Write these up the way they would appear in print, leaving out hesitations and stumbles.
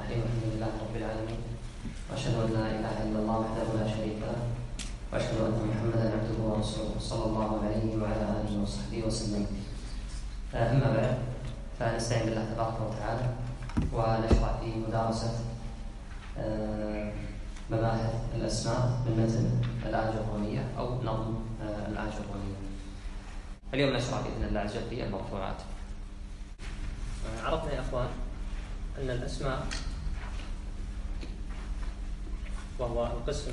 الرحيم. الحمد لله رب العالمين، وأشهد أن لا إله إلا الله وحده لا شريك له، وأشهد أن محمدا عبده ورسوله صلى الله عليه وعلى آله وصحبه وسلم. أما بعد، فنستعين بالله تبارك وتعالى ونشرع في مدارسة مباحث الأسماء من متن الآجرونية أو نظم الآجرونية. اليوم نشرع بإذن الله عز وجل في المرفوعات. عرفنا يا أخوان أن الأسماء وهو القسم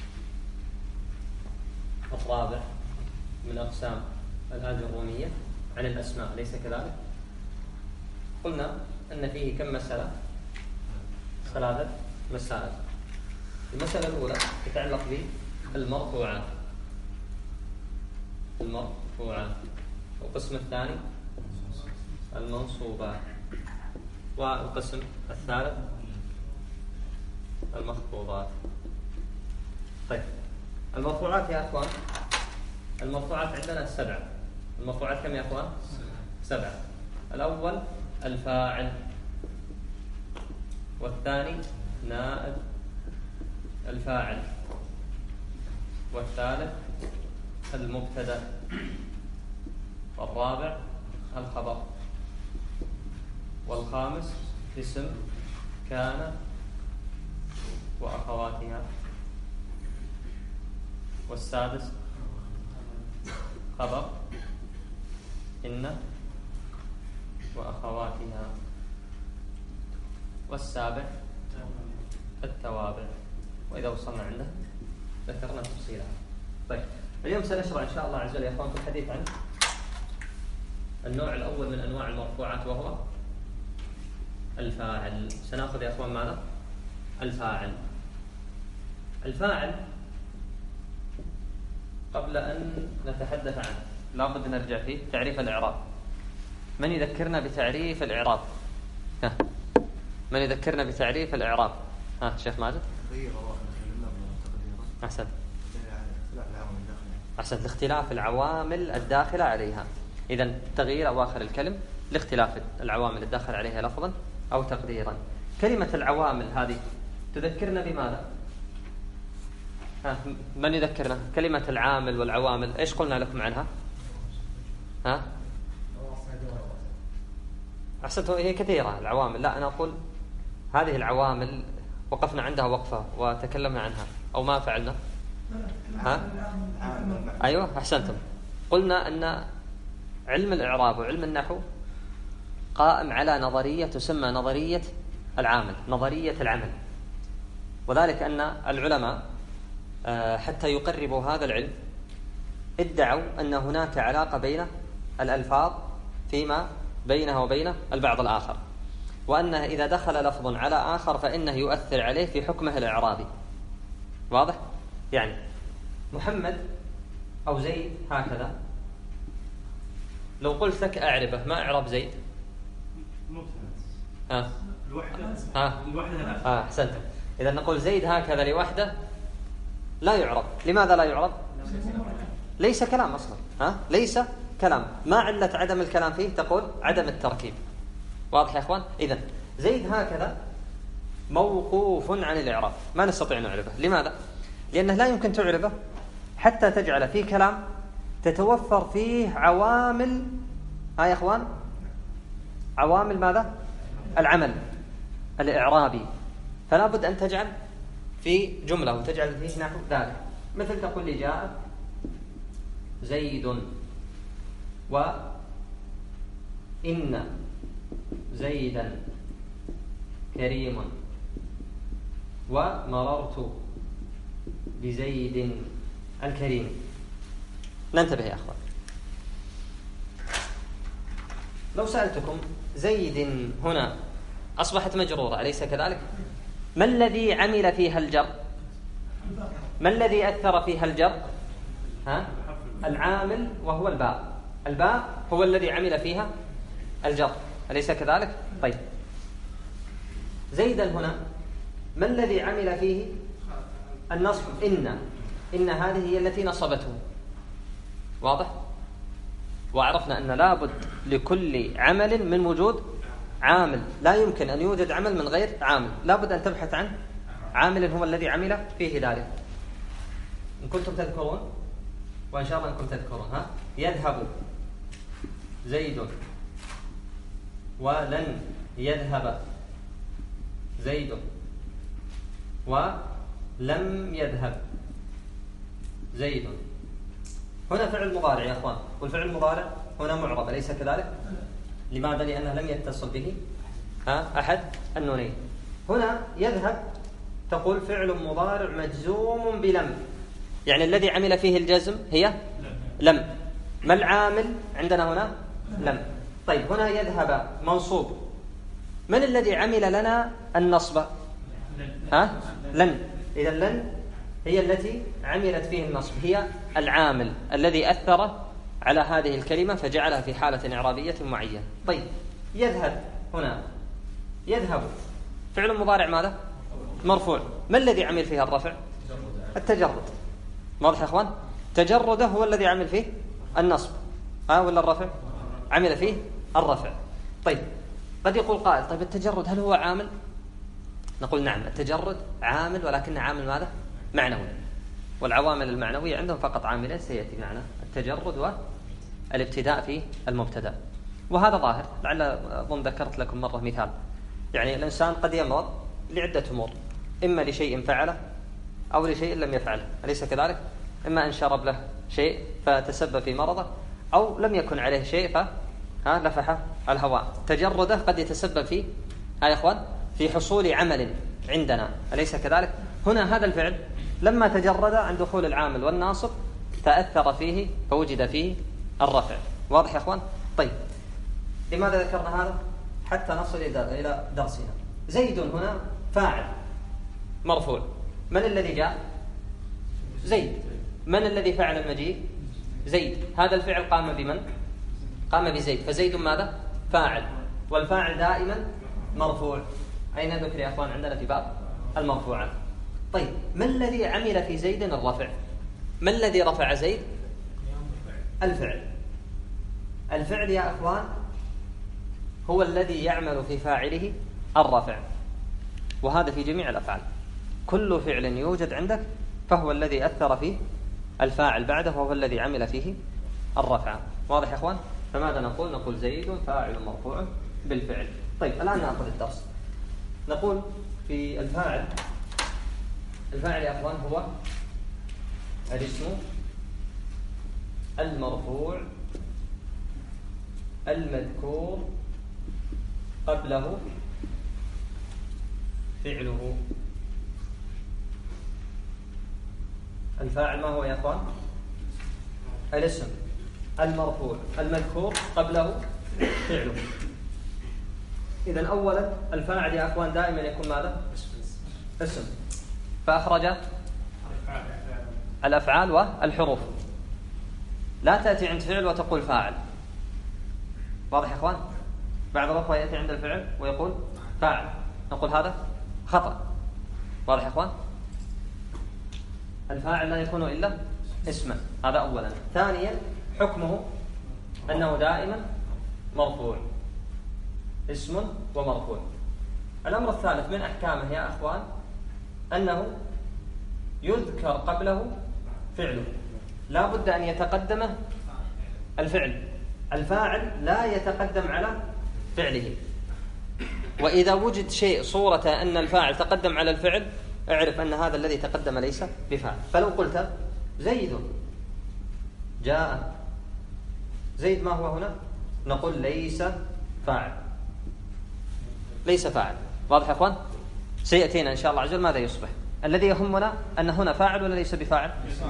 الرابع من أقسام الآجرونية عن الأسماء، أليس كذلك؟ قلنا أن فيه كم مسألة؟ 3 مسائل. المسألة الأولى تتعلق بالمرفوعات، والقسم الثاني المنصوبات، والقسم الثالث المخفوضات. طيب، المرفوعات يا أخوان، المرفوعات عندنا 7. المرفوعات كم يا أخوان؟ 7. الأول الفاعل، والثاني نائب الفاعل، والثالث المبتدأ، والرابع الخبر، والخامس اسم كان وأخواتها، والسادس خبر إن وأخواتها، والسابع التوابع. وإذا وصلنا عنده ذكرنا تفصيلها. طيب، اليوم سنشرع إن شاء الله عز وجل يا أخوان في الحديث عن النوع الأول من أنواع المرفوعات، وهو الفاعل. سنأخذ يا أخوان ماذا؟ الفاعل قبل أن نتحدث عنه لابد نرجع فيه تعريف الإعراب. من يذكرنا بتعريف الإعراب؟ من يذكرنا بتعريف الإعراب؟ شيخ ماجد؟ أحسنت. لاختلاف العوامل الداخلة عليها. إذن تغيير أواخر الكلم لاختلاف العوامل الداخلة عليها لفظا أو تقديرا. كلمة العوامل هذه تذكرنا بماذا؟ من يذكرنا؟ كلمة العامل والعوامل إيش قلنا لكم عنها؟ أحسنت. هي كثيرة العوامل. لا، أنا أقول هذه العوامل وقفنا عندها وقفة وتكلمنا عنها، أو ما فعلنا؟ أيوة، أحسنتم. قلنا أن علم الإعراب وعلم النحو قائم على نظرية تسمى نظرية العامل، نظرية العمل. وذلك أن العلماء حتى يقربوا هذا العلم ادعوا أن هناك علاقة بين الألفاظ فيما بينها وبين البعض الآخر، وأنه إذا دخل لفظ على آخر فإنه يؤثر عليه في حكمه الإعرابي. واضح؟ يعني محمد أو زيد هكذا، لو قلت لك أعربه، ما أعرب زيد؟ الوحدة. أحسنت. إذا نقول زيد هكذا لوحده لا يعرب. لماذا لا يعرب؟ ليس كلام أصلا. ليس كلام. ما علة عدم الكلام فيه؟ تقول عدم التركيب. واضح يا أخوان؟ إذن زيد هكذا موقوف عن الإعراب، ما نستطيع نعربه. لماذا؟ لأنه لا يمكن تعربه حتى تجعل فيه كلام تتوفر فيه عوامل يا أخوان، عوامل ماذا؟ العمل الإعرابي. فلا بد أن تجعل في جملة وتجعل فيه نحو ذلك. مثل تقول لي جاء زيد وإن زيدا كريم ومررت بزيد الكريم. ننتبه يا أخوان. لو سألتكم زيد هنا أصبحت مجرورة، أليس كذلك؟ ما الذي عمل فيها الجر؟ ما الذي أثر فيها الجر؟ العامل، وهو الباء. الباء هو الذي عمل فيها الجر، أليس كذلك؟ طيب، زيدا هنا ما الذي عمل فيه النصب؟ إن هذه هي التي نصبته. واضح؟ وعرفنا أن لابد لكل عمل من وجود عامل، لا يمكن أن يوجد عمل من غير عامل، لا بد أن تبحث عن عامل هو الذي عمل فيه ذلك. إن كنتم تذكرون، وإن شاء الله أنكم تذكرون، يذهب زيد ولن يذهب زيد ولم يذهب زيد. هنا فعل مضارع يا أخوان، والفعل المضارع هنا معرب أليس كذلك؟ لماذا؟ لأنه لم يتصل به أحد النونين. هنا يذهب تقول فعل مضارع مجزوم بلم، يعني الذي عمل فيه الجزم هي لم. ما العامل عندنا هنا؟ لم. طيب هنا يذهب منصوب، من الذي عمل لنا النصب؟ لن. إذا لن هي التي عملت فيه النصب، هي العامل الذي أثر على هذه الكلمة فجعلها في حالة إعرابية معينة. طيب يذهب هنا، يذهب فعل مضارع ماذا؟ مرفوع. ما الذي عمل فيها الرفع؟ التجرد. واضح يا أخوان؟ تجرده هو الذي عمل فيه النصب ولا الرفع؟ عمل فيه الرفع. طيب قد يقول قائل طيب التجرد هل هو عامل؟ نقول نعم، التجرد عامل، ولكن عامل ماذا؟ معنوي، والعوامل المعنوية عندهم فقط عاملين سيأتي معنا: التجرد والابتداء في المبتدأ. وهذا ظاهر، لعل أظن ذكرت لكم مرة مثال، يعني الإنسان قد يمرض لعدة أمور، إما لشيء فعله أو لشيء لم يفعله، أليس كذلك؟ إما أن شرب له شيء فتسبب في مرضه، أو لم يكن عليه شيء فلفح الهواء. تجرده قد يتسبب في يا إخوان في حصول عمل عندنا، أليس كذلك؟ هنا هذا الفعل لما تجرد عن دخول العامل والناصب تأثر فيه فوجد فيه الرفع. واضح يا إخوان؟ طيب لماذا ذكرنا هذا؟ حتى نصل إلى درسنا. زيد هنا فاعل مرفوع، من الذي جاء؟ زيد. من الذي فعل المجيء؟ زيد. هذا الفعل قام بمن؟ قام بزيد، فزيد ماذا؟ فاعل، والفاعل دائما مرفوع. أين ذكر يا أخوان عندنا في باب المرفوعات؟ طيب ما الذي عمل في زيد الرفع؟ ما الذي رفع زيد؟ الفعل. الفعل يا أخوان هو الذي يعمل في فاعله الرفع، وهذا في جميع الأفعال. كل فعل يوجد عندك فهو الذي أثر فيه الفاعل بعده، وهو الذي عمل فيه الرفع. واضح يا أخوان؟ فماذا نقول؟ نقول زيد فاعل مرفوع بالفعل. طيب الآن نأخذ الدرس. نقول في الفاعل، الفاعل يا أخوان هو الاسم المرفوع المذكور قبله فعله. الفاعل ما هو يا أخوان؟ الاسم المرفوع المذكور قبله فعله. إذن أولا الفاعل يا أخوان دائما يكون ماذا؟ اسم، فأخرج الأفعال والحروف. لا تأتي عند فعل وتقول فاعل. واضح يا أخوان؟ بعض الأخوة يأتي عند الفعل ويقول فاعل، نقول هذا خطأ. واضح يا أخوان؟ الفاعل لا يكون إلا اسما، هذا أولا. ثانيا حكمه أنه دائما مرفوع، اسم ومرفوع. الأمر الثالث من أحكامه يا أخوان أنه يذكر قبله فعله، لا بد أن يتقدم الفعل. الفاعل لا يتقدم على فعله، وإذا وجد شيء صورة أن الفاعل تقدم على الفعل اعرف أن هذا الذي تقدم ليس بفاعل. فلو قلت زيد جاء، زيد ما هو هنا؟ نقول ليس فاعل، ليس فاعل. واضح يا أخوان؟ سيأتينا إن شاء الله عز وجل ماذا يصبح. الذي يهمنا أن هنا فاعل ولا ليس بفاعل؟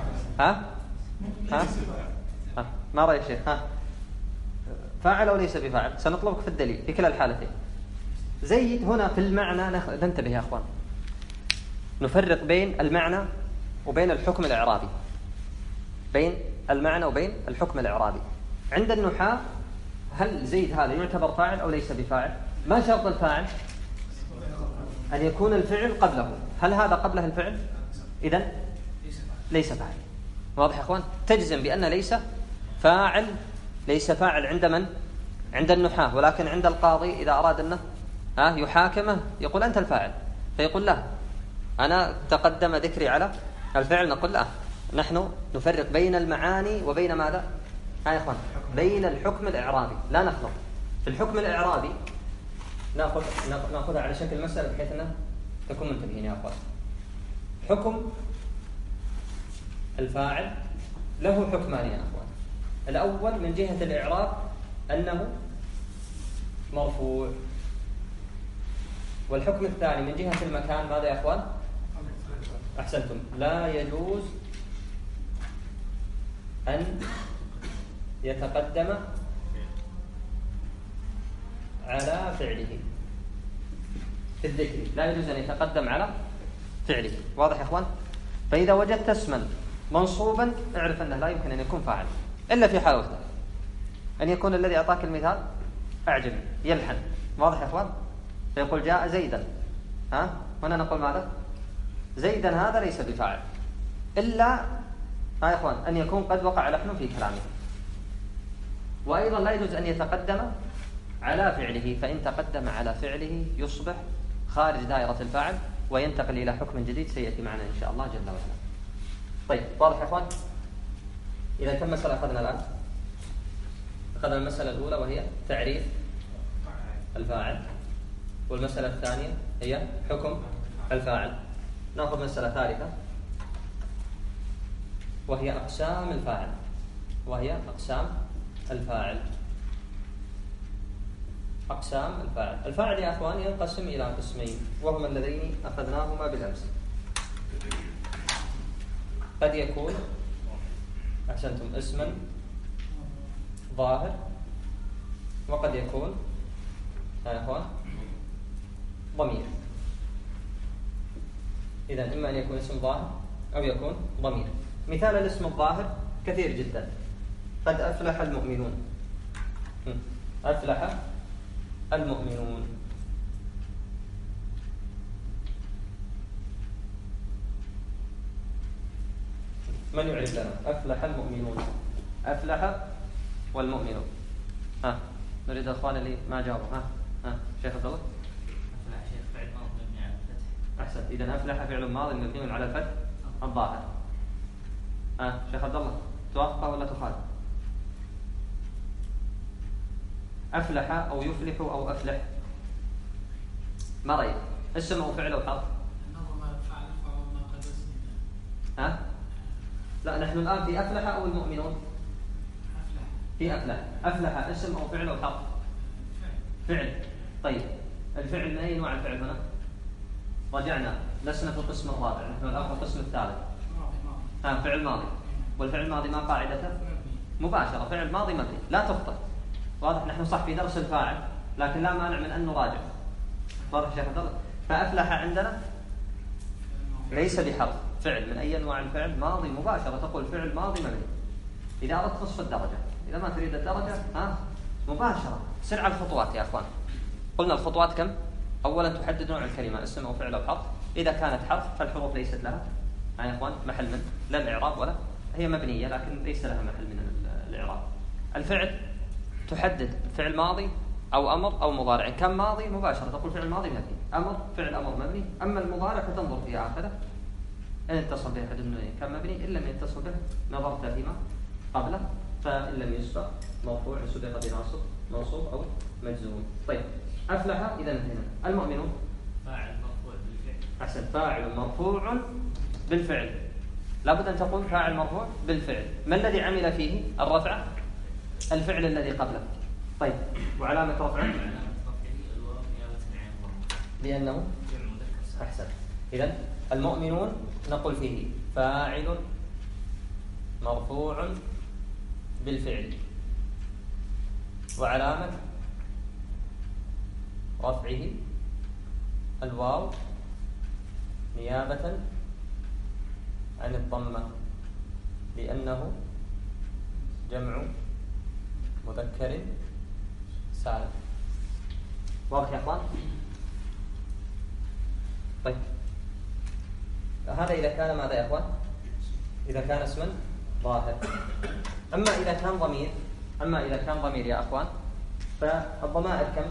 ما رأي الشيخ؟ فاعل أو ليس بفاعل؟ سنطلبك في الدليل في كلا الحالتين. زيد هنا في المعنى ننتبه يا أخوان، نفرق بين المعنى وبين الحكم الإعرابي، بين المعنى وبين الحكم الإعرابي. عند النحاة هل زيد هذا يعتبر فاعل أو ليس بفاعل؟ ما شرط الفاعل؟ أن يكون الفعل قبله. هل هذا قبله الفعل؟ إذن ليس فاعل. واضح يا أخوان؟ تجزم بأن ليس فاعل. ليس فاعل عند من؟ عند النحاة، ولكن عند القاضي إذا أراد أنه يحاكمه يقول أنت الفاعل، فيقول لا أنا تقدم ذكري على الفعل. نقول لا، نحن نفرق بين المعاني وبين ماذا؟ يا إخوان، بين الحكم الإعرابي، لا نخلط. في الحكم الإعرابي نأخذها على شكل مسألة بحيث أنها تكون منتبهين يا أخوان. حكم الفاعل له حكمان يا أخوان. الأول من جهة الإعراب أنه مرفوع، والحكم الثاني من جهة المكان ماذا يا أخوان؟ أحسنتم، لا يجوز أن يتقدم على فعله في الذكر، لا يجوز أن يتقدم على فعله. واضح يا أخوان؟ فإذا وجدت اسما منصوبا اعرف أنه لا يمكن أن يكون فاعل إلا في حال واحدة، أن يكون الذي أعطاك المثال أعجمي يلحن. واضح يا أخوان؟ فيقول جاء زيدا، هنا نقول ماذا؟ زيدا هذا ليس بفاعل إلا يا إخوان أن يكون قد وقع لحن في كلامه. وأيضا لا يجوز أن يتقدم على فعله، فإن تقدم على فعله يصبح خارج دائرة الفاعل وينتقل إلى حكم جديد سيأتي معنا إن شاء الله جل وعلا. طيب واضح يا إخوان؟ إذا كم مسألة أخذنا الآن؟ أخذنا المسألة الأولى وهي تعريف الفاعل، والمسألة الثانية هي حكم الفاعل. نأخذ مسألة ثالثة وهي أقسام الفاعل، أقسام الفاعل. الفاعل يا أخوان ينقسم إلى قسمين وهما اللذين أخذناهما بالأمس. قد يكون أحسنتم اسما ظاهر، وقد يكون يا أخوان ضمير. إذن إما أن يكون اسم ظاهر أو يكون ضمير. مثال الاسم الظاهر كثير جدا. قد أفلح المؤمنون، أفلح المؤمنون. من يعرف لنا أفلح المؤمنون؟ أفلح والمؤمنون. نريد الأخوان اللي ما جاوبوا. شيخ عبد الله. أفلح شيخ فعل ماضي مبني على الفتح. أحسن، إذن أفلح فعل ماضي مبني على الفتح الظاهر. شيخ عبد الله توافق ولا تخالف؟ أفلح أو يفلح أو أفلح، ما رأيك؟ اسم أو فعل أو حرف؟ لا، نحن الآن في أفلح أو المؤمنون؟ في أفلح. أفلح اسم أو فعل أو حرف؟ فعل. طيب الفعل من أي نوع الفعل هنا؟ رجعنا لسنا في القسم الرابع، نحن الآن في القسم الثالث. فعل ماضي، والفعل الماضي ما قاعدته؟ مباشرة، فعل ماضي مبني لا تخطئ. واضح؟ نحن صح في درس الفاعل لكن لا مانع من أن نراجع. واضح شيخ عبد الله؟ فأفلح عندنا ليس بحرف، فعل من أي أنواع الفعل؟ ماضي مباشرة، تقول فعل ماضي مبني. إذا أردت نصف الدرجة، إذا ما تريد الدرجة مباشرة. سر على الخطوات يا أخوان. قلنا الخطوات كم؟ أولا تحدد نوع الكلمة اسم أو فعل أو حرف. إذا كانت حرف فالحروف ليست لها يا أخوان محل من لا الإعراب، ولا هي مبنية لكن ليس لها محل من الإعراب. الفعل تحدد فعل ماضي أو أمر أو مضارع. كم ماضي مباشرة تقول فعل ماضي مبني، أمر فعل أمر مبني. أما المضارع فتنظر في آخره إن اتصل به أحد النوعين كم مبني، إن لم يتصل به نظرت فيما قبله، فإن لم يسبق مرفوع سبق بناصب منصوب أو مجزوم. طيب أفلح إذا انتهينا. المؤمنون فاعل مرفوع بالفعل. أحسن، فاعل مرفوع بالفعل. لابد أن تقول فاعل مرفوع بالفعل. ما الذي عمل فيه الرفع؟ الفعل الذي قبله. طيب وعلامة رفعه؟ لأنه أحسن. إذن المؤمنون نقول فيه فاعل مرفوع بالفعل، وعلامة رفعه الواو نيابة عن الضمة لأنه جمع مذكر سالم. واضح يا أخوان؟ طيب هذا إذا كان ماذا يا أخوان؟ إذا كان اسما ظاهر. أما إذا كان ضمير يا أخوان فالضمائر كم؟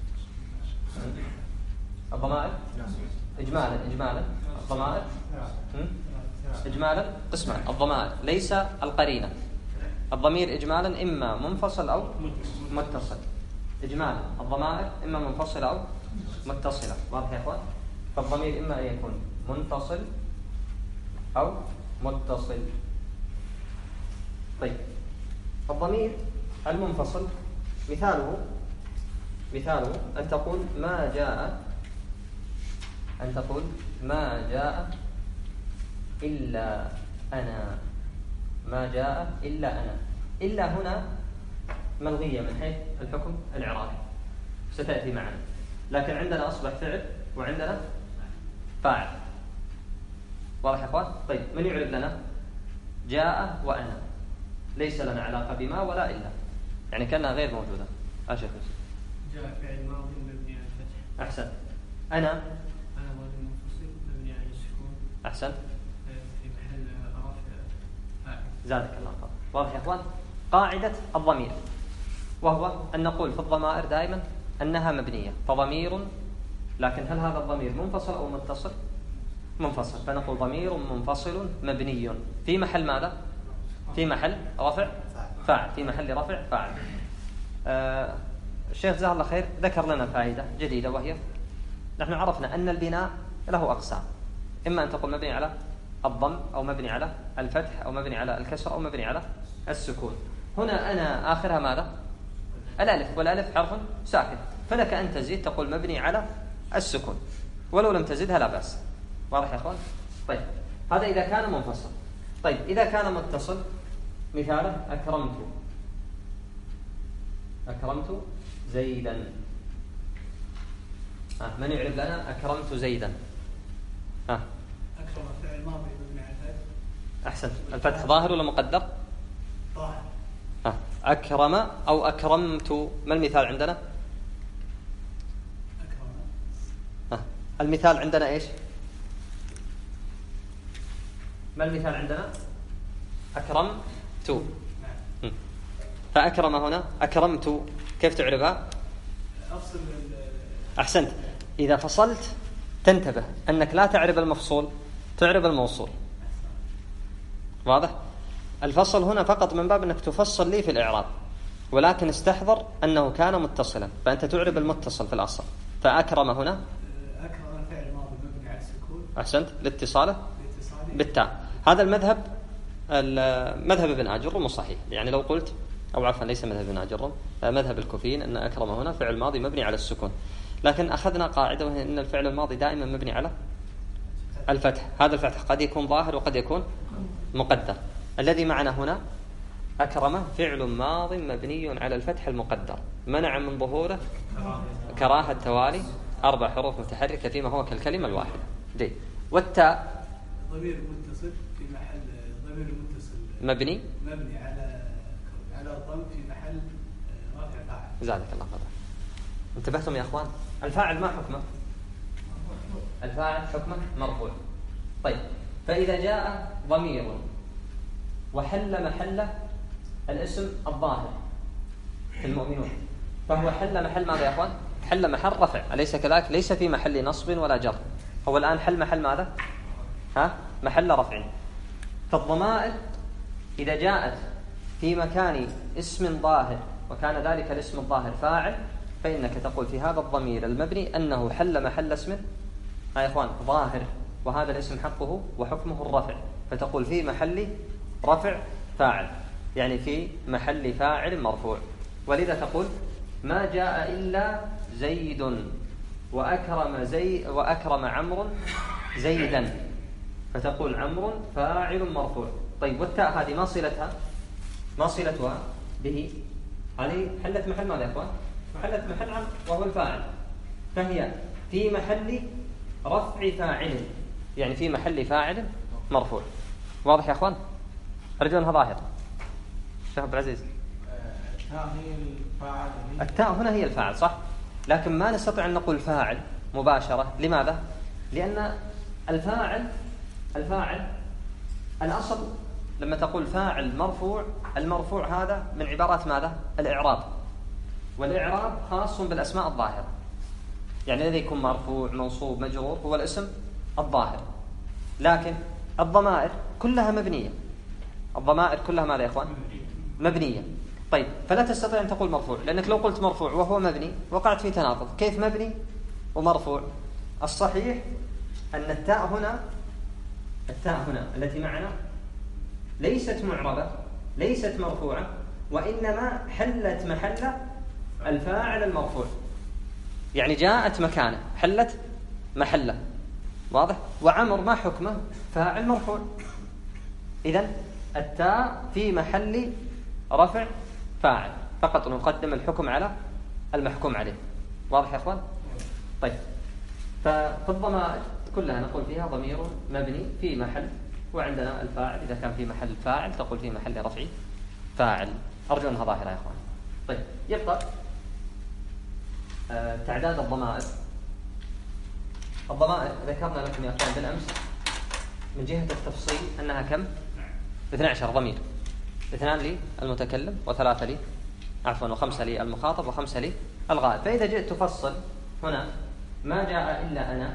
الضمائر إجمالا الضمائر إجمالا قسمان. الضمائر ليس القرينة. الضمير إجمالا إما منفصل أو متصل. إجمالا الضمائر إما منفصلة أو متصلة. واضح يا إخوان؟ فالضمير إما أن يكون منفصل أو متصل. طيب الضمير المنفصل مثاله أن تقول ما جاء إلا أنا. ما جاء إلا أنا. إلا هنا ملغية من حيث الحكم الإعرابي ستأتي معنا، لكن عندنا أصبح فعل وعندنا فاعل. واضح يا أخوان؟ طيب من يعرف لنا جاء وأنا؟ ليس لنا علاقة بما ولا إلا، يعني كأنها غير موجودة. أشوف جاء فعل ماضي مبني على الفتح. أحسن. أنا ماضي منفصل مبني على السكون. أحسن. في محل رفع فاعل. زادك الله خير. واضح يا أخوان؟ قاعدة الضمير وهو أن نقول في الضمائر دائما أنها مبنية، فضمير، لكن هل هذا الضمير منفصل أو متصل؟ منفصل، فنقول ضمير منفصل مبني في محل ماذا؟ في محل رفع فاعل. في محل رفع فاعل. الشيخ جزاه الله خير ذكر لنا فائدة جديدة، وهي نحن عرفنا أن البناء له أقسام، إما أن تقول مبني على الضم أو مبني على الفتح أو مبني على الكسر أو مبني على السكون. هنا أنا آخرها ماذا؟ الألف، والألف حرف ساكن، فلك أن تزيد تقول مبني على السكون، ولو لم تزدها لا بأس. واضح يا أخوان؟ طيب هذا إذا كان منفصل. طيب إذا كان متصل مثاله أكرمت زيدا. من يعرف لنا أكرمت زيدا؟ أكرم فعل ماضي مبني على الفتح. أحسن. الفتح ظاهر ولا مقدر؟ ظاهر. أكرم أو أكرمت، ما المثال عندنا؟ أكرم. المثال عندنا إيش؟ ما المثال عندنا؟ أكرمت. فأكرم هنا أكرمت كيف تعرفها؟ أفصل. أحسنت. إذا فصلت تنتبه أنك لا تعرف المفصول، تعرف الموصول. واضح؟ الفصل هنا فقط من باب أنك تفصل لي في الإعراب، ولكن استحضر أنه كان متصلا، فأنت تعرف المتصل في الأصل. فأكرم هنا أكرم فعل ماضي مبني على السكون. أحسنت، لاتصاله بالتاء. هذا مذهب ابن آجرم صحيح. يعني لو قلت، أو عفوا ليس مذهب ابن آجرم، مذهب الكوفيين، أن أكرم هنا فعل ماضي مبني على السكون، لكن أخذنا قاعدة وهي أن الفعل الماضي دائما مبني على الفتح. هذا الفتح قد يكون ظاهر وقد يكون مقدر. الذي معنا هنا أكرم فعل ماض مبني على الفتح المقدر، منع من ظهوره كراهة توالي 4 حروف متحركة فيما هو كالكلمة الواحدة. دي. والتاء ضمير متصل في محل ضمير متصل مبني على الضم في محل رفع فاعل. زادك الله خير. انتبهتم يا أخوان؟ الفاعل ما حكمه؟ الفاعل حكمه مرفوع. طيب فإذا جاء ضمير وحل محل الاسم الظاهر في المؤمنون، فهو حل محل ماذا يا أخوان؟ حل محل رفع، أليس كذلك؟ ليس في محل نصب ولا جر، هو الآن حل محل ماذا؟ محل رفع. فالضمائر إذا جاءت في مكان اسم ظاهر وكان ذلك الاسم الظاهر فاعل، فإنك تقول في هذا الضمير المبني أنه حل محل اسم يا إخوان ظاهر، وهذا الاسم حقه وحكمه الرفع، فتقول في محل رفع فاعل، يعني في محل فاعل مرفوع. ولذا تقول ما جاء إلا زيد وأكرم عمرو زيدا، فتقول عمرو فاعل مرفوع. طيب والتاء هذه ما صلتها به؟ هذه حلت محل ماذا يا إخوان؟ محلت محل عمرو وهو الفاعل، فهي في محل رفع فاعل، يعني في محل فاعل مرفوع. واضح يا أخوان؟ أرجو أنها ظاهرة. شيخ عبد العزيز، التاء هنا هي الفاعل صح، لكن ما نستطيع أن نقول فاعل مباشرة. لماذا؟ لأن الفاعل الأصل لما تقول فاعل مرفوع، المرفوع هذا من عبارات ماذا؟ الإعراب، والإعراب خاص بالأسماء الظاهرة، يعني الذي يكون مرفوع منصوب مجرور هو الاسم الظاهر، لكن الضمائر كلها مبنية. الضمائر كلها ماذا يا إخوان؟ مبنية. طيب فلا تستطيع أن تقول مرفوع، لأنك لو قلت مرفوع وهو مبني وقعت في تناقض. كيف مبني ومرفوع؟ الصحيح أن التاء هنا التي معنا ليست معربة ليست مرفوعة، وإنما حلت محل الفاعل المرفوع، يعني جاءت مكانه حلت محله. واضح؟ وعمر ما حكمه؟ فاعل مرفوع. إذن التاء في محل رفع فاعل، فقط نقدم الحكم على المحكوم عليه. واضح يا أخوان؟ طيب ففي الضمائر كلها نقول فيها ضمير مبني في محل، وعندنا الفاعل إذا كان في محل فاعل تقول في محل رفع فاعل. أرجو أنها ظاهرة يا أخوان. طيب يبقى تعداد الضمائر. الضمائر ذكرنا لكم يا أخوان بالأمس من جهة التفصيل أنها كم؟ 12 ضمير، 2 للمتكلم و3 لي و5 للمخاطب و5 للغائب. فإذا جئت تفصل هنا ما جاء إلا أنا،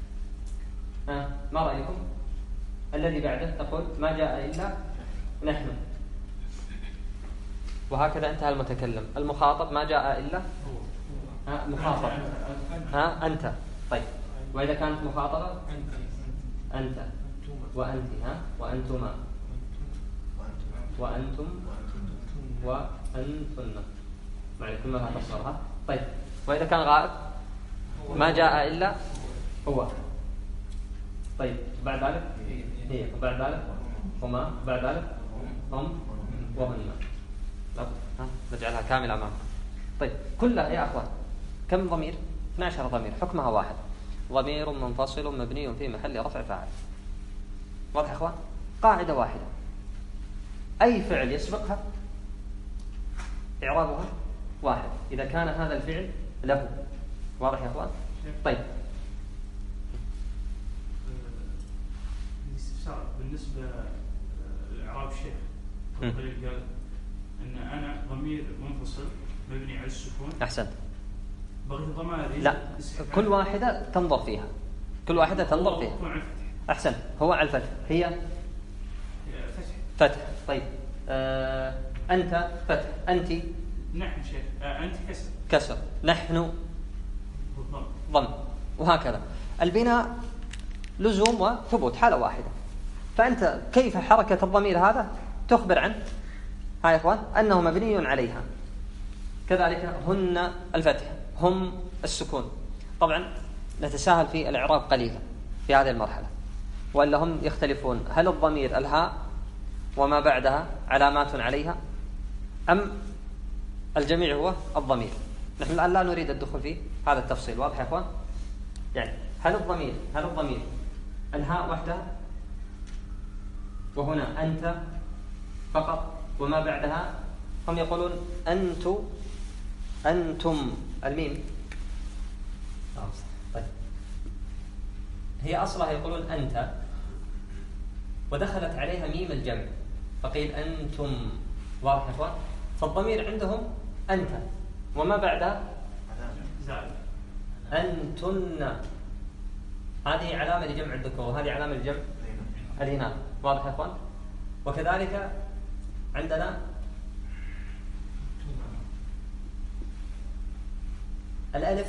ما رأيكم؟ الذي بعده تقول ما جاء إلا نحن، وهكذا انتهى المتكلم. المخاطب ما جاء إلا مخاطب أنت. طيب وإذا كانت مخاطبة أنت وأنت وأنتما وأنتم وأنتن، معلكم ما تصرها. طيب وإذا كان غائب ما جاء إلا هو. طيب بعد ذلك هي، وبعد ذلك هما، وبعد ذلك هم وهن. نجعلها كاملة أمامكم. طيب كلها يا أخوان كم ضمير؟ 12 ضمير، حكمها واحد، ضمير منفصل مبني في محل رفع فاعل. واضح يا أخوان؟ قاعدة واحدة، أي فعل يسبقها إعرابها واحد إذا كان هذا الفعل له. واضح يا أخوان؟ طيب الاستفسار بالنسبة لإعراب الشيخ قال أن أنا ضمير منفصل مبني على السكون. أحسنت. بغيت الضمائر لا، كل واحدة تنظر فيها، كل واحدة تنظر فيها. أحسنت، هو على الفتح، هي فتح. طيب أنت فتح، أنت نحن شيخ، أنت كسر، نحن ضم، وهكذا. البناء لزوم وثبوت حالة واحدة. فأنت كيف حركة الضمير هذا تخبر عنه ها يا إخوان أنه مبني عليها. كذلك هن الفتح، هم السكون. طبعا نتساهل في الإعراب قليلا في هذه المرحلة، وإلا هم يختلفون هل الضمير الهاء وما بعدها علامات عليها أم الجميع هو الضمير. نحن الآن لا نريد الدخول في هذا التفصيل. واضح يا إخوان؟ يعني هل الضمير الهاء وحدها، وهنا أنت فقط، وما بعدها هم يقولون أنتم الميم. طيب هي أصلها يقولون أنت، ودخلت عليها ميم الجمع فقيل أنتم. واضح يا إخوان؟ فالضمير عندهم أنت، وما بعدها أنتن. هذه علامة لجمع الذكور وهذه علامة لجمع الإناث. واضح يا إخوان؟ وكذلك عندنا الألف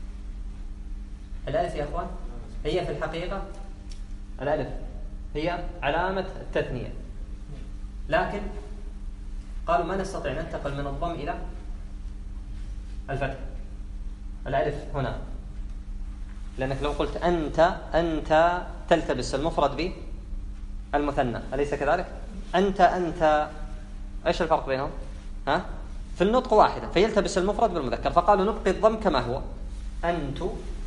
يا إخوان هي في الحقيقة الألف هي علامة التثنية، لكن قالوا ما نستطيع ننتقل من الضم إلى الفتح. الألف هنا لأنك لو قلت أنت تلتبس المفرد بالمثنى، أليس كذلك؟ أنت إيش الفرق بينهم؟ في النطق واحدة، فيلتبس المفرد بالمذكر، فقالوا نبقي الضم كما هو أنت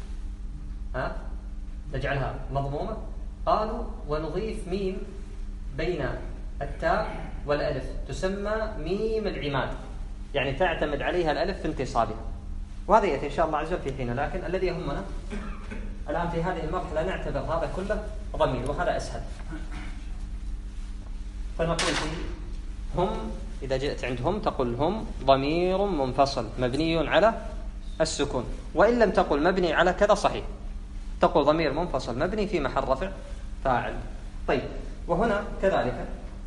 نجعلها مضمومة. قالوا ونضيف ميم بين التاء والألف تسمى ميم العماد، يعني تعتمد عليها الألف في انتصابها، وهذا يأتي إن شاء الله عز وجل في حينه. لكن الذي يهمنا الآن في هذه المرحلة نعتبر هذا كله ضمير، وهذا أسهل. فنقول فيه هم إذا جئت عندهم تقول هم ضمير منفصل مبني على السكون، وإن لم تقل مبني على كذا صحيح، تقول ضمير منفصل مبني في محل رفع فاعل. طيب وهنا كذلك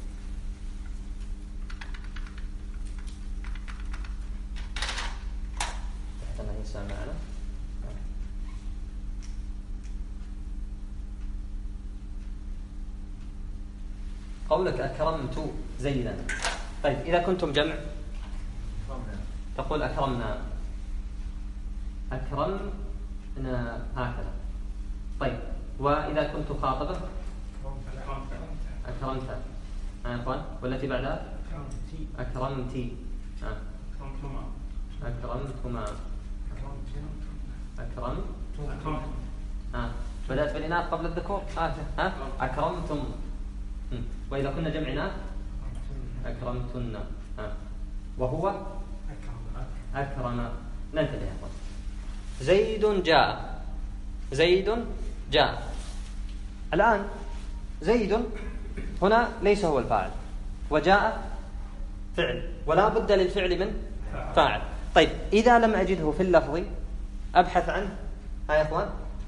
معنا قولك أكرمت زيدا. طيب إذا كنتم جمع تقول أكرمنا، أكرمنا هكذا. طيب وإذا كنت خاطبة أكرمت يا أخوان، والتي بعدها أكرمتي، أكرمتما، أكرمت بدأت بالإناث قبل الذكور. أكرمتم. وإذا كنا جمعنا أكرمتن. وهو أكرم. ننتبه يا أخوان. زيد جاء، زيد جاء. الآن زيد هنا ليس هو الفاعل، وجاء فعل، ولا بد للفعل من فاعل. طيب إذا لم أجده في اللفظ أبحث عنه يا أخوان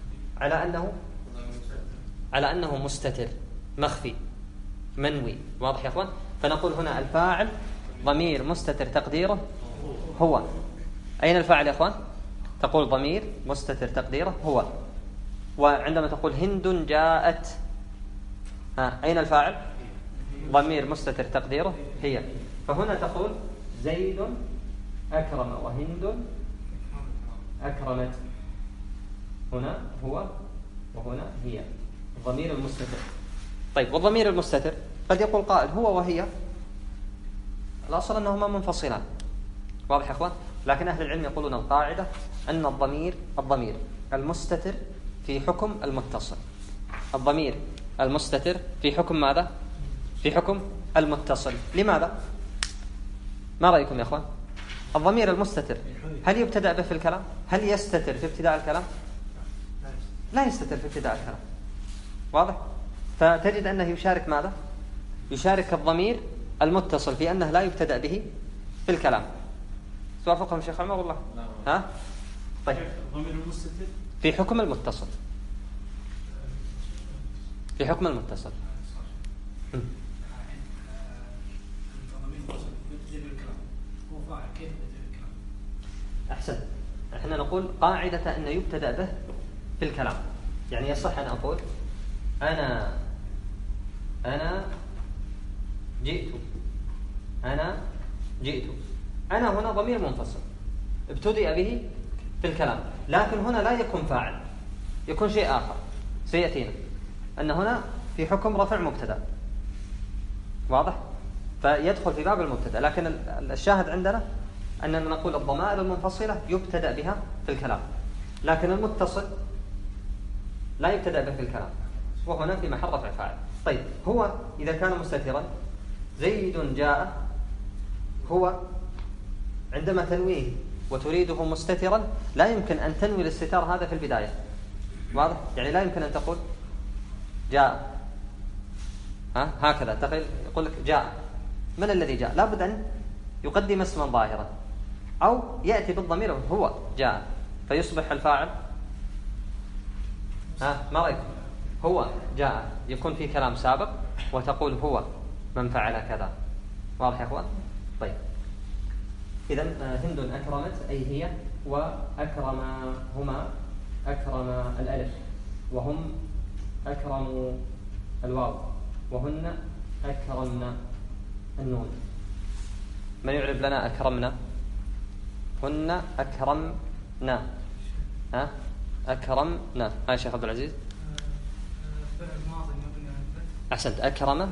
على أنه مستتر مخفي منوي. واضح يا أخوان؟ فنقول هنا الفاعل ضمير مستتر تقديره هو. أين الفاعل يا أخوان؟ تقول ضمير مستتر تقديره هو. وعندما تقول هند جاءت، أين الفاعل؟ ضمير مستتر تقديره هي. فهنا تقول زيد أكرم وهند أكرمت. هنا هو وهنا هي، الضمير المستتر. طيب والضمير المستتر قد يقول قائل هو وهي الأصل أنهما منفصلان. واضح يا أخوان؟ لكن أهل العلم يقولون القاعدة أن الضمير المستتر في حكم المتصل. الضمير المستتر في حكم ماذا؟ في حكم المتصل. لماذا؟ ما رأيكم يا أخوان؟ الضمير المستتر هل يبتدأ به في الكلام؟ هل يستتر في ابتداء الكلام؟ لا يستتر في ابتداء الكلام. واضح؟ فتجد أنه يشارك ماذا؟ يشارك الضمير المتصل في أنه لا يبتدأ به في الكلام. توافقهم شيخ عمر والله؟ ها؟ طيب الضمير المستتر في حكم المتصل، في حكم المتصل. أحسن. احنا نقول قاعدة أن يبتدأ به في الكلام. يعني يصح أن أقول أنا جئت، أنا جئت. أنا هنا ضمير منفصل ابتدأ به في الكلام، لكن هنا لا يكون فاعل، يكون شيء آخر سيأتينا أن هنا في حكم رفع مبتدأ. واضح؟ فيدخل في باب المبتدأ. لكن الشاهد عندنا أننا نقول الضمائر المنفصلة يبتدأ بها في الكلام، لكن المتصل لا يبتدأ به في الكلام، وهنا في محل رفع فاعل. طيب هو إذا كان مستترا زيد جاء، هو عندما تنويه وتريده مستترا لا يمكن أن تنوي الاستتار هذا في البداية. واضح؟ يعني لا يمكن أن تقول جاء هكذا تقول، يقول لك جاء، من الذي جاء؟ لابد أن يقدم اسما ظاهرا أو يأتي بالضمير هو جاء، فيصبح الفاعل ما رأيكم؟ هو جاء، يكون في كلام سابق وتقول هو من فعل كذا. واضح يا أخوان؟ طيب إذن هند أكرمت أي هي، وأكرم هما، أكرم الألف، وهم أكرموا الواو، وهن أكرمنا النون. من يعرب لنا أكرمنا؟ هن أكرمنا. أكرمنا. يا شيخ عبد العزيز. فعل ماضي مبني على الفتح. أحسنت. أكرم.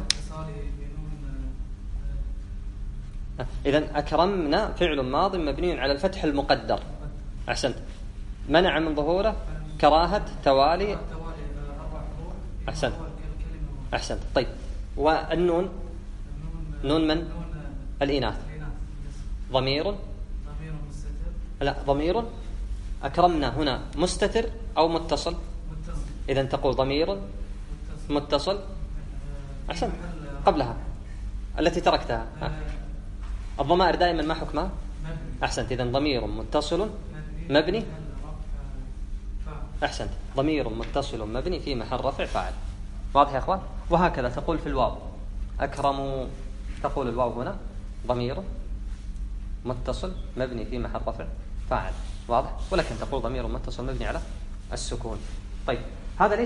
إذن أكرمنا فعل ماض مبني على الفتح المقدر. أحسنت. منع من ظهوره كراهة توالي. أحسنت. أحسنت. طيب والنون؟ نون من؟ الإناث. ضمير؟ لا، ضمير. أكرمنا هنا مستتر أو متصل؟ إذن تقول ضمير متصل. أحسنت. قبلها التي تركتها الضمائر دائما ما حكمها؟ أحسنت. إذن ضمير متصل مبني. أحسنت. ضمير متصل مبني في محل رفع فاعل. واضح يا أخوان؟ وهكذا تقول في الواو أكرموا، تقول الواو هنا ضمير متصل مبني في محل رفع فاعل. واضح؟ ولكن تقول ضمير متصل مبني على السكون. طيب هذا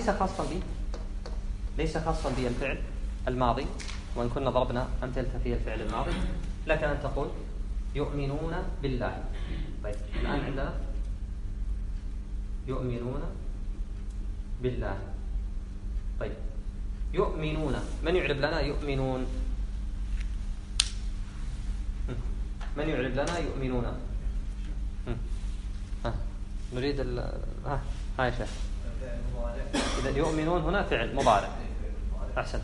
ليس خاصا بالفعل الماضي، وإن كنا ضربنا أمثلة في الفعل الماضي، لك أن تقول يؤمنون بالله. طيب الآن عندنا يؤمنون بالله. طيب يؤمنون، من يعرب لنا يؤمنون؟ من يعرب لنا يؤمنون؟ نريد ها يا شيخ. إذا يؤمنون هنا فعل مضارع. أحسن.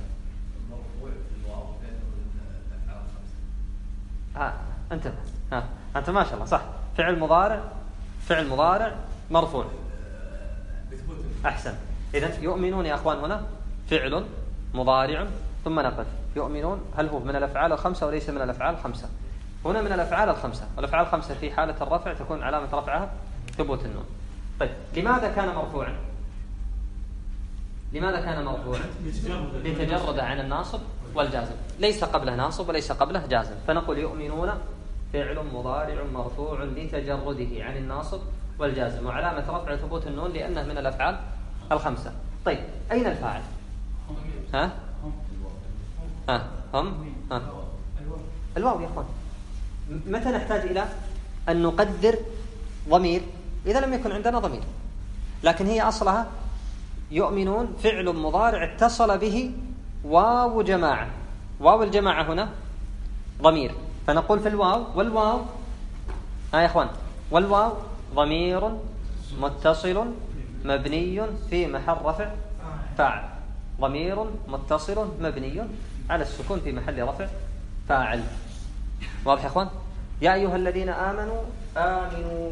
انتبه. أنت ما شاء الله صح. فعل مضارع مرفوع. أحسن. إذا يؤمنون يا أخوان هنا فعل مضارع ثم نقف. يؤمنون هل هو من الأفعال الخمسة وليس من الأفعال الخمسة؟ هنا من الأفعال الخمسة، والأفعال الخمسة في حالة الرفع تكون علامة رفعها ثبوت النون. طيب لماذا كان مرفوعا؟ لتجرد عن الناصب والجازم، ليس قبله ناصب وليس قبله جازم، فنقول يؤمنون فعل مضارع مرفوع لتجرده عن الناصب والجازم، وعلامة رفع ثبوت النون لأنه من الأفعال الخمسة. طيب أين الفاعل؟ هم الواو يا أخوان. متى نحتاج إلى أن نقدر ضمير؟ إذا لم يكن عندنا ضمير، لكن هي أصلها يؤمنون فعل مضارع اتصل به واو جماعة. واو الجماعة هنا ضمير، فنقول في الواو، والواو يا أخوان والواو ضمير متصل مبني في محل رفع فاعل. ضمير متصل مبني على السكون في محل رفع فاعل. واضح يا أخوان؟ يا أيها الذين آمنوا آمنوا.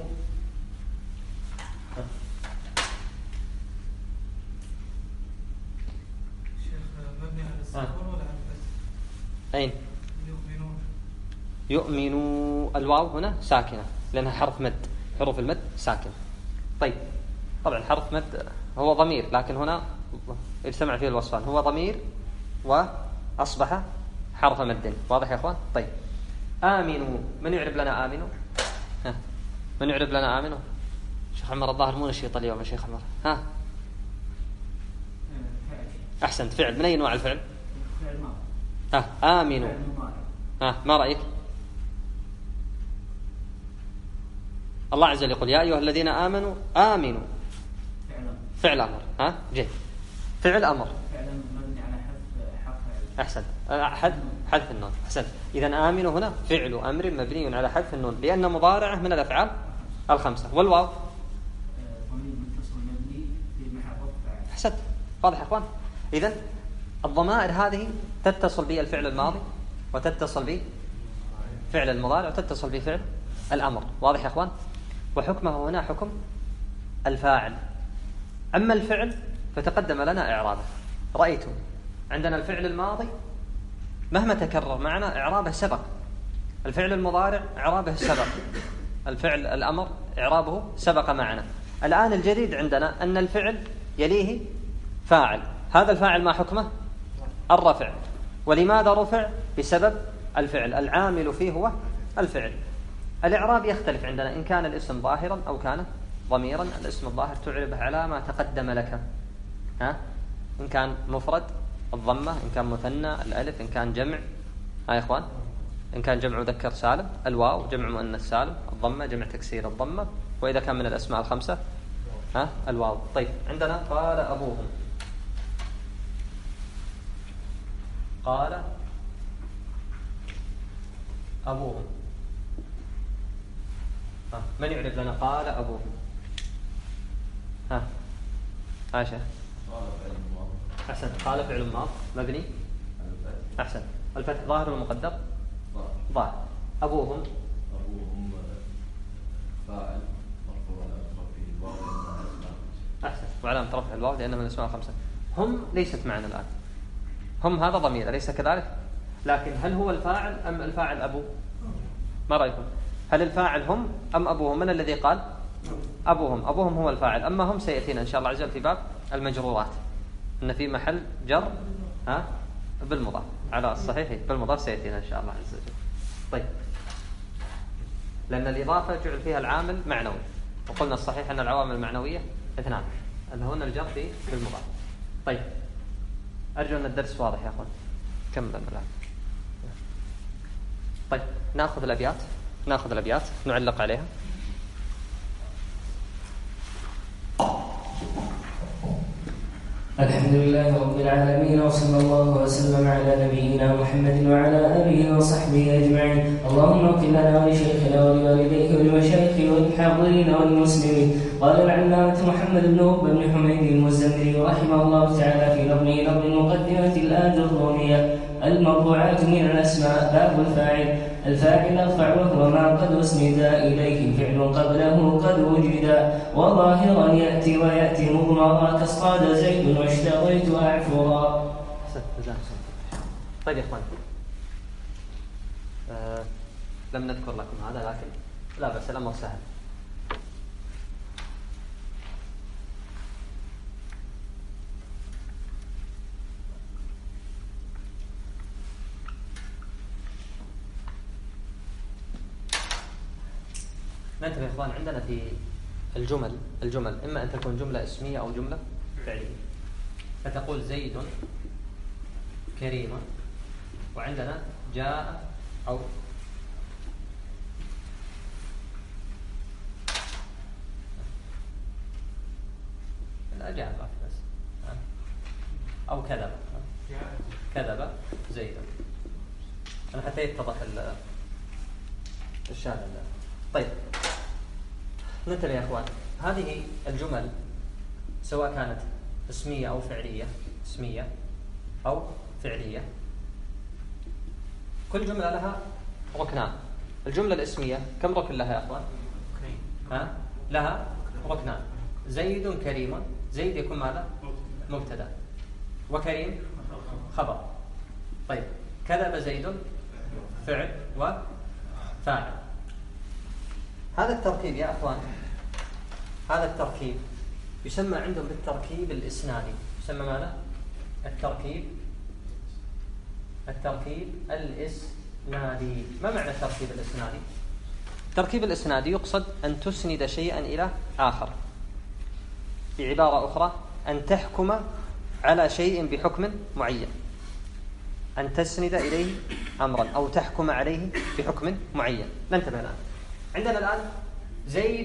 أين؟ يؤمنوا الواو هنا ساكنة لأنها حرف مد، حروف المد ساكن. طيب طبعا حرف مد هو ضمير، لكن هنا اجتمع فيه الوصفان، هو ضمير وأصبح حرف مد. واضح يا أخوان؟ طيب آمنوا، من يعرب لنا آمنوا؟ من يعرب لنا آمنوا؟ شيخ عمر الظاهر مو نشيط اليوم يا شيخ عمر. أحسنت. فعل من أي نوع الفعل؟ آمنوا. ما رأيك؟ الله عز وجل يقول يا أيها الذين آمنوا آمنوا. فعل أمر. جيد. فعل أمر. أحسن. حذف النون. أحسن. إذن آمنوا هنا فعل أمر مبني على حذف النون لأن مضارعه من الأفعال الخمسة. والواو أحسن. واضح يا أخوان؟ إذن الضمائر هذه تتصل بالفعل الماضي وتتصل بفعل المضارع وتتصل بفعل الأمر. واضح يا أخوان؟ وحكمه هنا حكم الفاعل. أما الفعل فتقدم لنا إعرابه. رأيتم عندنا الفعل الماضي مهما تكرر معنا إعرابه سبق، الفعل المضارع إعرابه سبق، الفعل الأمر إعرابه سبق معنا. الآن الجديد عندنا أن الفعل يليه فاعل. هذا الفاعل ما حكمه؟ الرفع. ولماذا رفع؟ بسبب الفعل، العامل فيه هو الفعل. الإعراب يختلف عندنا إن كان الاسم ظاهرا أو كان ضميرا. الاسم الظاهر تعربه على ما تقدم لك، إن كان مفرد الضمة، إن كان مثنى الألف، إن كان جمع يا إخوان، إن كان جمع مذكر سالم الواو، جمع مؤنث سالم الضمة، جمع تكسير الضمة، وإذا كان من الأسماء الخمسة الواو. طيب عندنا قال أبوهم. قال أبوهم. من يعرف لنا قال أبوهم؟ عائشة. أحسن. قال فعل ماض مبني. أحسن. الفتح ظاهر والمقدر ظاهر. أبوهم فاعل مرفوع على رفعه الواو. أحسن. وعلامة رفع الواو لأنه من الأسماء الخمسة. هم ليست معنا الآن. هم هذا ضمير أليس كذلك؟ لكن هل هو الفاعل أم الفاعل أبو؟ ما رأيكم؟ هل الفاعل هم أم أبوهم؟ من الذي قال؟ أبوهم هو الفاعل، أما هم سيأتينا إن شاء الله عز وجل في باب المجرورات إن في محل جر بالمضاف على الصحيح بالمضاف سيأتينا إن شاء الله عز وجل. طيب، لأن الإضافة جعل فيها العامل معنوي، وقلنا الصحيح أن العوامل المعنوية 2 اللي هن الجر بالمضاف. طيب، أرجو أن الدرس واضح يا أخوان. كمل الآن. طيب، نأخذ الأبيات نعلق عليها. الحمد لله رب العالمين، وصلى الله وسلم على نبينا محمد وعلى آله وصحبه أجمعين. اللهم اغفر لنا ولشيخنا ولوالديك ولمشايخ والحاضرين والمسلمين. قال العلامة محمد بن عقبة بن حميد المزمري رحمه الله تعالى في نظم المقدمة الآجرونية المرفوعات من الأسماء: باب الفاعل. الفاعل أرفع وهو ما قد أسند إليه فعل قبله قد وجد، وظاهرا يأتي ويأتي مضمرا كاصطاد زيد واشتريت أعفرا. طيب يا إخوان، لم نذكر لكم هذا لكن لا بأس، الأمر سهل. ننتبه يا إخوان، عندنا في الجمل إما أن تكون جملة اسمية أو جملة فعلية. فتقول زيد كريم، وعندنا جاء أو لا جاء بس أو كذب زيد، أنا حتى يتضح الشاذ. طيب، ننتبه يا أخوان، هذه الجمل سواء كانت اسمية أو فعلية، كل جملة لها ركنان. الجملة الاسمية كم ركن لها يا أخوان؟ لها ركنان. زيد كريم، زيد يكون ماذا؟ مبتدأ، وكريم خبر. طيب، كذب زيد فعل وفاعل. هذا التركيب يا أخوان، هذا التركيب يسمى عندهم بالتركيب الإسنادي. يسمى ماذا؟ التركيب الإسنادي. ما معنى التركيب الإسنادي؟ التركيب الإسنادي يقصد أن تسند شيئا إلى آخر. بعبارة أخرى، أن تحكم على شيء بحكم معين، أن تسند إليه أمرا أو تحكم عليه بحكم معين. ننتبه الآن، عندنا الآن زيد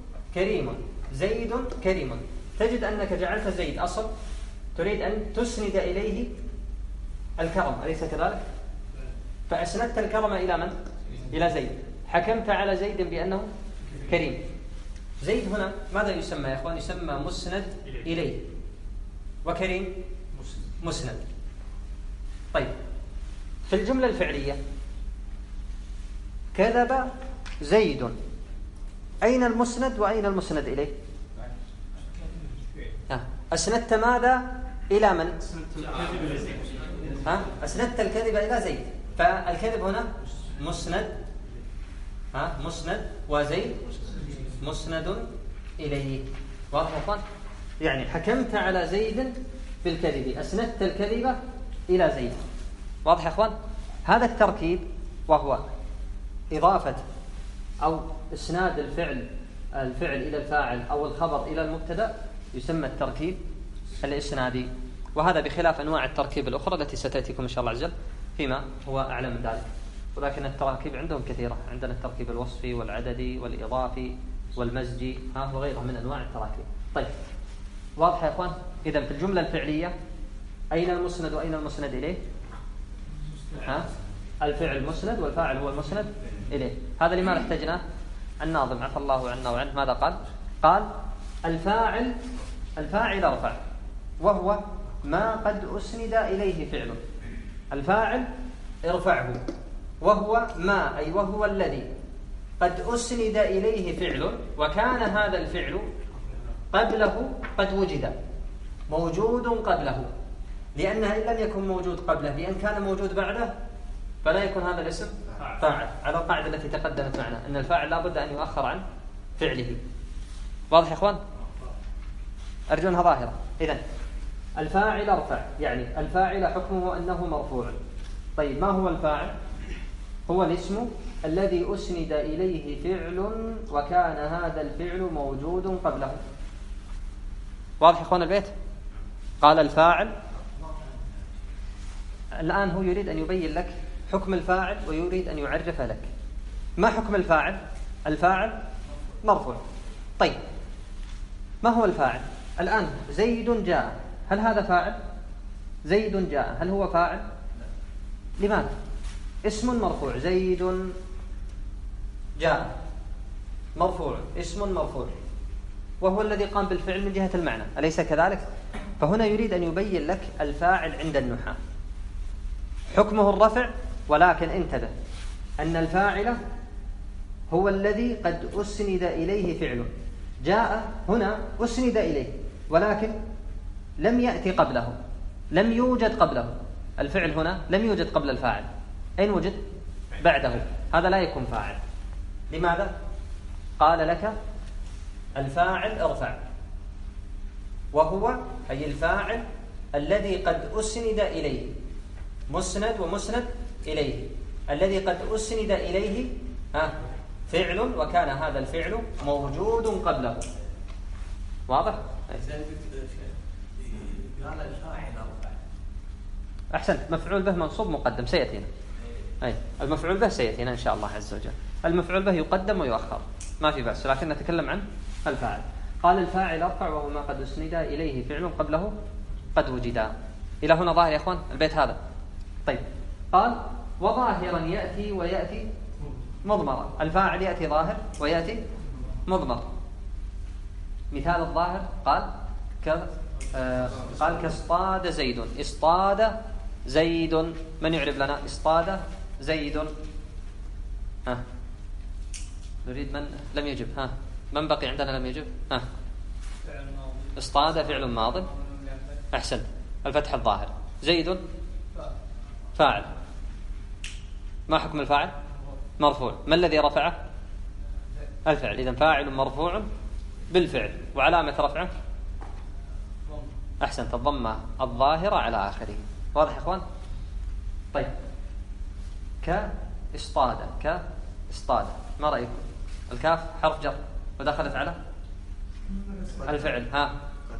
كريم، تجد أنك جعلت زيد أصل، تريد أن تسند إليه الكرم، أليس كذلك؟ فأسندت الكرم إلى من؟ إلى زيد، حكمت على زيد بأنه كريم. زيد هنا ماذا يسمى يا أخوان؟ يسمى مسند إليه، وكريم مسند. طيب، في الجملة الفعلية كذب زيد، أين المسند وأين المسند إليه؟ أسندت ماذا إلى من؟ أسندت الكذب إلى زيد، فالكذب هنا مسند وزيد مسند إليه. واضح يا أخوان؟ يعني حكمت على زيد بالكذب، أسندت الكذب إلى زيد. واضح يا أخوان؟ هذا التركيب وهو إضافة أو إسناد الفعل إلى الفاعل أو الخبر إلى المبتدأ يسمى التركيب الإسنادي. وهذا بخلاف أنواع التركيب الأخرى التي ستأتيكم إن شاء الله عز وجل فيما هو أعلى من ذلك. ولكن التراكيب عندهم كثيرة، عندنا التركيب الوصفي والعددي والإضافي والمزجي وغيرها من أنواع التراكيب. طيب، واضح يا أخوان؟ إذن في الجملة الفعلية أين المسند وأين المسند إليه؟ الفعل مسند والفاعل هو المسند إليه. هذا لما احتجناه. الناظم عفى الله عنا وعنه ماذا قال؟ قال الفاعل ارفع وهو ما قد أسند إليه فعله. الفاعل ارفعه وهو ما، أي وهو الذي قد أسند إليه فعله، وكان هذا الفعل قبله قد وجد، موجود قبله، لأنه إن لم يكن موجود قبله، لأن كان موجود بعده، فلا يكون هذا الاسم فاعل على القاعدة التي تقدمت معنا أن الفاعل لا بد أن يؤخر عن فعله. واضح يا إخوان؟ أرجو أنها ظاهرة. إذن الفاعل ارفع، يعني الفاعل حكمه أنه مرفوع. طيب ما هو الفاعل؟ هو الاسم الذي أسند إليه فعل وكان هذا الفعل موجود قبله. واضح يا إخوان البيت؟ قال الفاعل. الآن هو يريد أن يبين لك حكم الفاعل ويريد أن يعرف لك ما حكم الفاعل. الفاعل مرفوع. طيب ما هو الفاعل؟ الآن زيد جاء، هل هذا فاعل؟ زيد جاء هل هو فاعل؟ لماذا؟ اسم مرفوع، زيد جاء مرفوع، اسم مرفوع، وهو الذي قام بالفعل من جهة المعنى، أليس كذلك؟ فهنا يريد أن يبين لك الفاعل عند النحاة حكمه الرفع، ولكن انتبه أن الفاعل هو الذي قد أسند إليه فعله. جاء هنا أسند إليه ولكن لم يأتي قبله، لم يوجد قبله الفعل، هنا لم يوجد قبل الفاعل. أين وجد؟ بعده. هذا لا يكون فاعل. لماذا؟ قال لك الفاعل ارفع، وهو أي الفاعل الذي قد أسند إليه، مسند ومسند إليه، الذي قد أسند إليه فعل وكان هذا الفعل موجود قبله. واضح؟ قال الفاعل ارفع. أحسنت. مفعول به منصوب مقدم سيأتينا. أي المفعول به سيأتينا إن شاء الله عز وجل. المفعول به يقدم ويؤخر ما في بأس، لكن نتكلم عن الفاعل. قال الفاعل ارفع وهو ما قد أسند إليه فعل قبله قد وجدا. إلى هنا ظاهر يا إخوان البيت هذا؟ طيب قال وظاهرا يأتي ويأتي مضمرا. الفاعل يأتي ظاهر ويأتي مضمر. مثال الظاهر قال كاصطاد زيد. اصطاد زيد، من يعرف لنا اصطاد زيد؟ نريد من لم يجب. من بقي عندنا لم يجب؟ اصطاد فعل ماض. أحسن. الفتح الظاهر. زيد فاعل. ما حكم الفاعل؟ مرفوع. ما الذي رفعه؟ الفعل. إذن فاعل مرفوع بالفعل، وعلامة رفعه أحسنت الضمة الظاهرة على آخره. واضح يا إخوان؟ طيب كاصطاد ما رأيكم؟ الكاف حرف جر ودخلت على الفعل.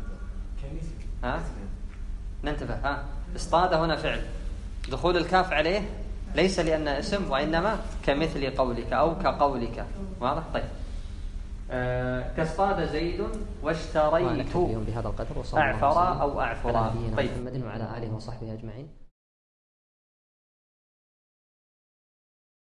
ننتبه. اصطاد هنا فعل، دخول الكاف عليه ليس لأن اسم، وإنما كمثل قولك أو كقولك. واضح؟ طيب كاصطاد زيد واشتريت بهذا القدر أعفر أو أعفرا. طيب محمد وعلى آله وصحبه أجمعين.